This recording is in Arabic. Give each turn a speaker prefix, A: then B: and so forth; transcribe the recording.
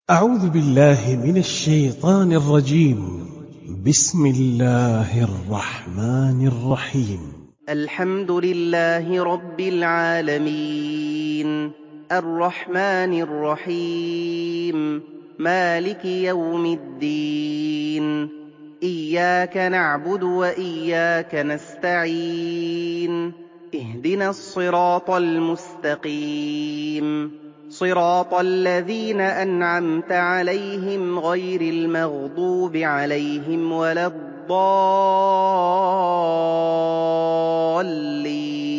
A: أعوذ بالله من الشيطان الرجيم. بسم الله الرحمن الرحيم.
B: الحمد لله رب العالمين الرحمن الرحيم مالك يوم الدين إياك نعبد وإياك نستعين اهدنا الصراط المستقيم صراط الذين أنعمت عليهم غير المغضوب عليهم ولا الضالين